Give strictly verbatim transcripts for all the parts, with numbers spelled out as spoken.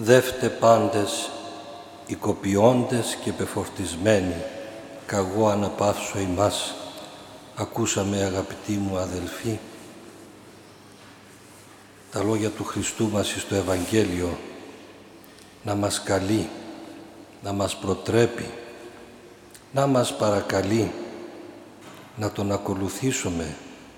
Δεύτε πάντες, οικοποιώντες και πεφορτισμένοι, καγώ αναπαύσω ημάς. Ακούσαμε, αγαπητοί μου αδελφοί, τα λόγια του Χριστού μας στο Ευαγγέλιο, να μας καλεί, να μας προτρέπει, να μας παρακαλεί να Τον ακολουθήσουμε.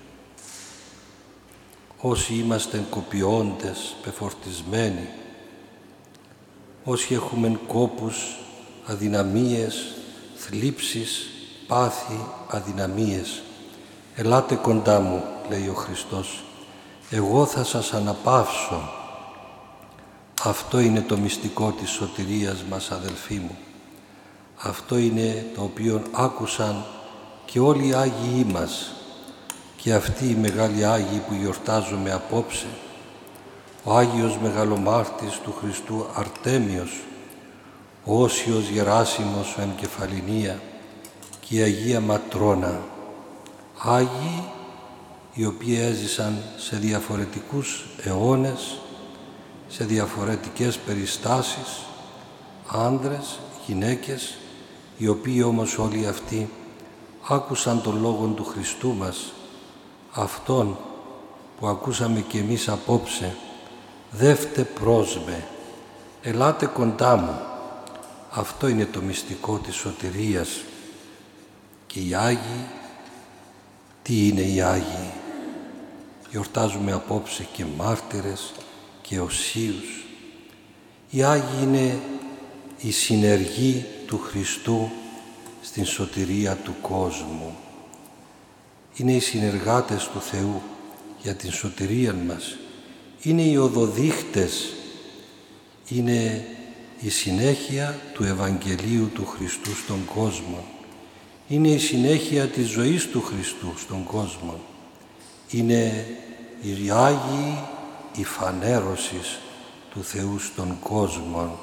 Όσοι είμαστε κοπιώντες, πεφορτισμένοι, όσοι έχουμε κόπους, αδυναμίες, θλίψεις, πάθη, αδυναμίες, ελάτε κοντά μου, λέει ο Χριστός, εγώ θα σας αναπαύσω. Αυτό είναι το μυστικό της σωτηρίας μας, αδελφοί μου. Αυτό είναι το οποίο άκουσαν και όλοι οι Άγιοι μας και αυτοί οι μεγάλοι Άγιοι που γιορτάζουμε απόψε. Ο Άγιος Μεγαλομάρτης του Χριστού Αρτέμιος, ο Όσιος Γεράσιμος ο Ενκεφαλινία και η Αγία Ματρόνα, Άγιοι οι οποίοι έζησαν σε διαφορετικούς αιώνες, σε διαφορετικές περιστάσεις, άνδρες, γυναίκες, οι οποίοι όμως όλοι αυτοί άκουσαν τον Λόγο του Χριστού μας, αυτόν που ακούσαμε και εμείς απόψε. Δεύτε πρόσμε, ελάτε κοντά μου. Αυτό είναι το μυστικό της σωτηρίας. Και οι Άγιοι, τι είναι οι Άγιοι? Γιορτάζουμε απόψε και μάρτυρες και οσίους. Οι Άγιοι είναι η συνεργή του Χριστού στην σωτηρία του κόσμου. Είναι οι συνεργάτες του Θεού για την σωτηρία μας. Είναι οι οδοδείχτες, είναι η συνέχεια του Ευαγγελίου του Χριστού στον κόσμο. Είναι η συνέχεια της ζωής του Χριστού στον κόσμο. Είναι οι Άγιοι η φανέρωσης του Θεού στον κόσμο.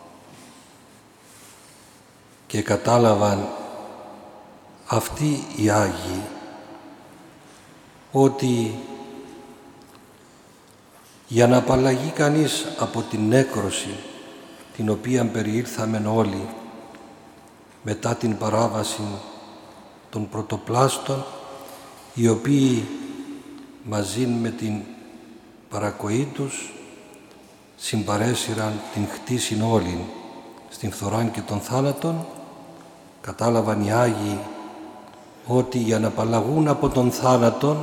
Και κατάλαβαν αυτοί οι Άγιοι ότι για να απαλλαγεί κανείς από την νέκρωση την οποία περιήλθαμεν όλοι μετά την παράβαση των πρωτοπλάστων, οι οποίοι μαζί με την παρακοή τους συμπαρέσυραν την χτίσιν όλην στην φθοράν και των θάνατων, κατάλαβαν οι Άγιοι ότι για να απαλλαγούν από τον θάνατον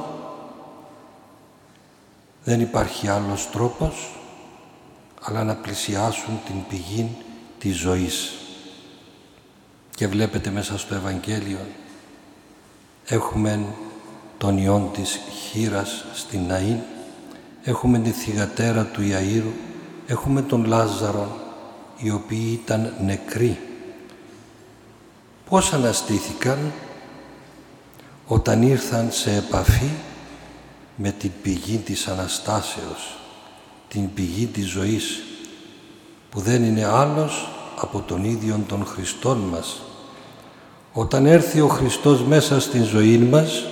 δεν υπάρχει άλλος τρόπος αλλά να πλησιάσουν την πηγή της ζωής. Και βλέπετε μέσα στο Ευαγγέλιο έχουμε τον ιόν της χήρας στην Ναΐν, έχουμε τη θυγατέρα του Ιαΐρου, έχουμε τον Λάζαρο, οι οποίοι ήταν νεκροί. Πώς αναστήθηκαν? Όταν ήρθαν σε επαφή με την πηγή της Αναστάσεως, την πηγή της ζωής, που δεν είναι άλλος από τον ίδιον τον Χριστόν μας. Όταν έρθει ο Χριστός μέσα στην ζωή μας,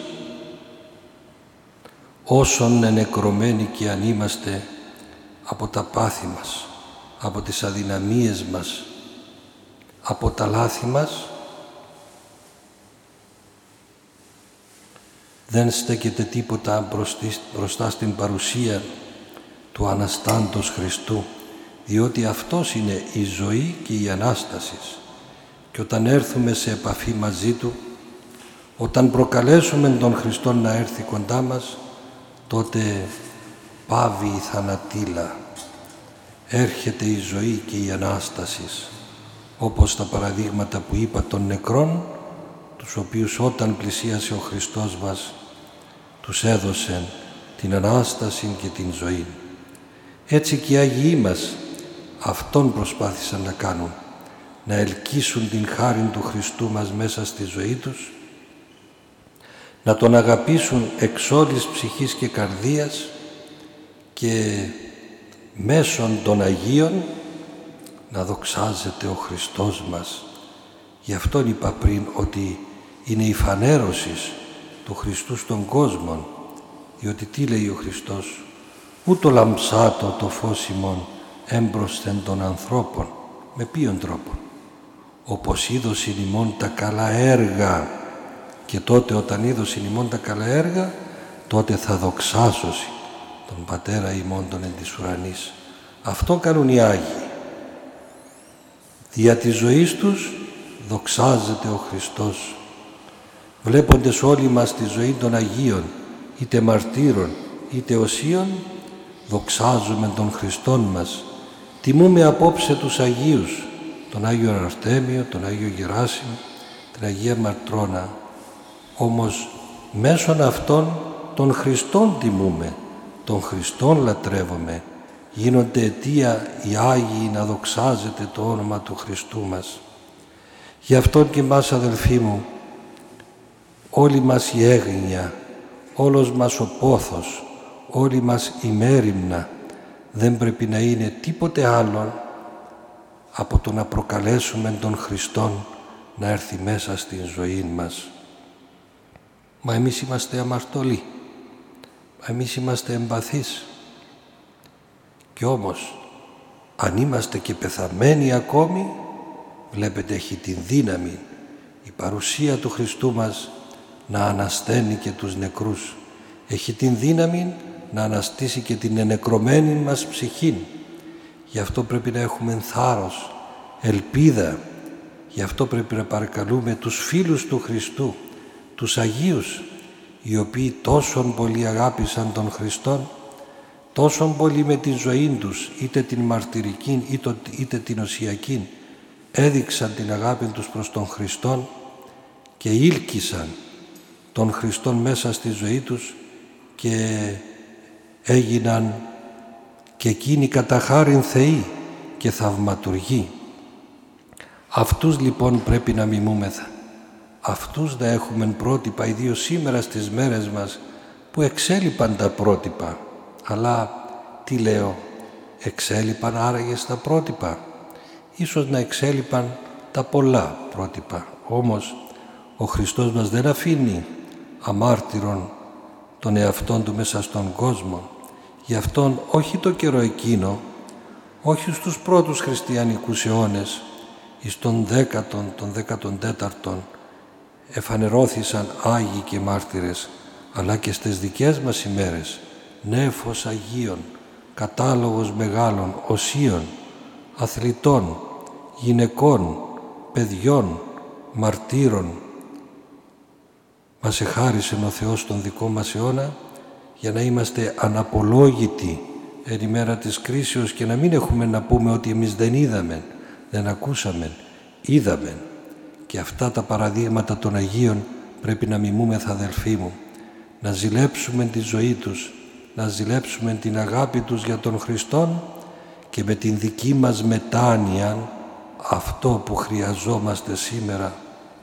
όσον ενεκρωμένοι και αν είμαστε από τα πάθη μας, από τις αδυναμίες μας, από τα λάθη μας, δεν στέκεται τίποτα μπροστά στην παρουσία του Αναστάντος Χριστού, διότι Αυτός είναι η ζωή και η Ανάσταση. Και όταν έρθουμε σε επαφή μαζί Του, όταν προκαλέσουμε τον Χριστό να έρθει κοντά μας, τότε πάβει η θανατήλα, έρχεται η ζωή και η Ανάσταση, όπως τα παραδείγματα που είπα των νεκρών, τους οποίους όταν πλησίασε ο Χριστός μας, τους έδωσε την Ανάσταση και την ζωή. Έτσι και οι Άγιοι μας αυτόν προσπάθησαν να κάνουν, να ελκύσουν την χάριν του Χριστού μας μέσα στη ζωή τους, να Τον αγαπήσουν εξ όλης ψυχής και καρδίας και μέσον των Αγίων να δοξάζεται ο Χριστός μας. Γι' αυτόν είπα πριν ότι είναι η φανέρωση του Χριστού στον κόσμο, διότι τι λέει ο Χριστός? ούτω λαμψάτο το φως ημών έμπροσθεν των ανθρώπων. Με ποιον τρόπο? Όπως είδωσιν ημών τα καλά έργα, και τότε όταν είδωσιν ημών τα καλά έργα, τότε θα δοξάσωσι τον Πατέρα ημών τον εν της ουρανής. Αυτό κάνουν οι Άγιοι. Δια της ζωής τους δοξάζεται ο Χριστός. Βλέποντες όλοι μας τη ζωή των Αγίων, είτε μαρτύρων είτε οσίων, δοξάζουμε τον Χριστόν μας. Τιμούμε απόψε τους Αγίους, τον Άγιο Αρτέμιο, τον Άγιο Γεράσιμο, την Αγία Μαρτρώνα. Όμως μέσω αυτών τον Χριστόν τιμούμε, τον Χριστόν λατρεύουμε. Γίνονται αιτία οι Άγιοι να δοξάζεται το όνομα του Χριστού μας. Γι' αυτόν και μας, αδελφοί μου, όλη μας η έγνοια, όλος μας ο πόθος, όλη μας η μέριμνα δεν πρέπει να είναι τίποτε άλλο από το να προκαλέσουμε τον Χριστόν να έρθει μέσα στην ζωή μας. Μα εμείς είμαστε αμαρτωλοί, μα εμείς είμαστε εμπαθείς. Κι όμως, αν είμαστε και πεθαμένοι ακόμη, βλέπετε έχει την δύναμη η παρουσία του Χριστού μας να ανασταίνει και τους νεκρούς. Έχει την δύναμη να αναστήσει και την ενεκρωμένη μας ψυχή. Γι' αυτό πρέπει να έχουμε θάρρος, ελπίδα. Γι' αυτό πρέπει να παρακαλούμε τους φίλους του Χριστού, τους Αγίους, οι οποίοι τόσον πολύ αγάπησαν τον Χριστόν, τόσον πολύ με τη ζωή τους, είτε την μαρτυρική είτε, είτε την οσιακή, έδειξαν την αγάπη τους προς τον Χριστόν και ήλκησαν τον Χριστόν μέσα στη ζωή τους και έγιναν και εκείνοι κατά χάριν θεοί και θαυματουργοί. Αυτούς λοιπόν πρέπει να μιμούμεθα. Αυτούς να έχουμε πρότυπα, ιδίως σήμερα στις μέρες μας που εξέλιπαν τα πρότυπα. Αλλά τι λέω, εξέλιπαν άραγε στα πρότυπα? Ίσως να εξέλιπαν τα πολλά πρότυπα. Όμως ο Χριστός μας δεν αφήνει αμάρτυρον τον εαυτόν του μέσα στον κόσμο. Γι' αυτόν όχι το καιρό εκείνο, όχι στους πρώτους χριστιανικούς αιώνες, εις τον δέκατον, τον δέκατον τέταρτον, εφανερώθησαν Άγιοι και μάρτυρες, αλλά και στις δικές μας ημέρες, νέφος Αγίων, κατάλογος μεγάλων, οσίων, αθλητών, γυναικών, παιδιών, μαρτύρων. Μας εχάρισε ο Θεός τον δικό μας αιώνα για να είμαστε αναπολόγητοι εν ημέρα της κρίσεως και να μην έχουμε να πούμε ότι εμείς δεν είδαμε, δεν ακούσαμε, είδαμε. Και αυτά τα παραδείγματα των Αγίων πρέπει να μιμούμεθα, αδελφοί μου, να ζηλέψουμε τη ζωή τους, να ζηλέψουμε την αγάπη τους για τον Χριστόν και με την δική μας μετάνοια αυτό που χρειαζόμαστε σήμερα.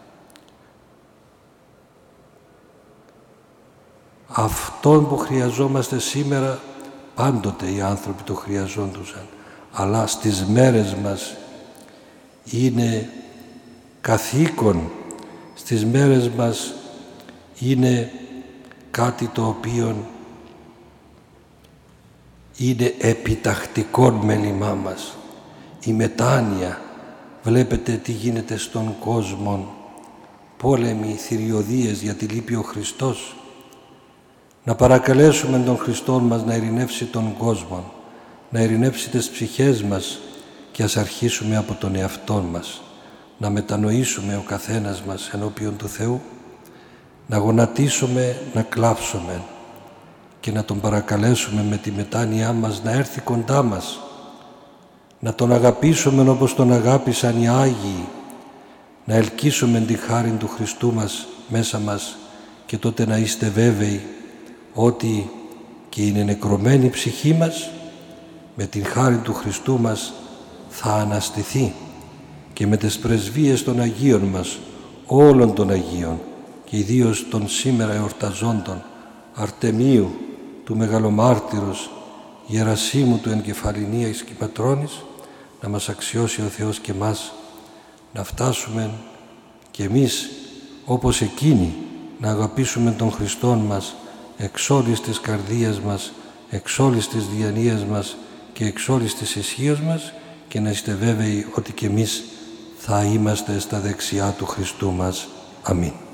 Αυτόν που χρειαζόμαστε σήμερα πάντοτε οι άνθρωποι το χρειαζόντουσαν, αλλά στις μέρες μας είναι καθήκον, στις μέρες μας είναι κάτι το οποίο είναι επιτακτικό μέλημά μας. Η μετάνοια, βλέπετε τι γίνεται στον κόσμο, πόλεμοι, θηριωδίες γιατί λείπει ο Χριστός. Να παρακαλέσουμε τον Χριστό μας να ειρηνεύσει τον κόσμο, να ειρηνεύσει τις ψυχές μας και ας αρχίσουμε από τον εαυτό μας, να μετανοήσουμε ο καθένας μας ενώπιον του Θεού, να γονατίσουμε, να κλάψουμε και να τον παρακαλέσουμε με τη μετάνοιά μας να έρθει κοντά μας, να τον αγαπήσουμε όπως τον αγάπησαν οι Άγιοι, να ελκύσουμε τη χάρη του Χριστού μας μέσα μας και τότε να είστε βέβαιοι ότι και η νεκρωμένη ψυχή μας με την χάρη του Χριστού μας θα αναστηθεί και με τις πρεσβείες των Αγίων μας, όλων των Αγίων και ιδίως των σήμερα εορταζόντων Αρτεμίου, του Μεγαλομάρτυρος, Γερασίμου του Εγκεφαλινίας και Πατρώνης, να μας αξιώσει ο Θεός και μας να φτάσουμε και εμείς όπως εκείνοι να αγαπήσουμε τον Χριστόν μας εξ όλης της καρδίας μας, εξ όλης της διανοίας μας και εξ όλης της ισχύως μας, και να είστε βέβαιοι ότι και εμείς θα είμαστε στα δεξιά του Χριστού μας. Αμήν.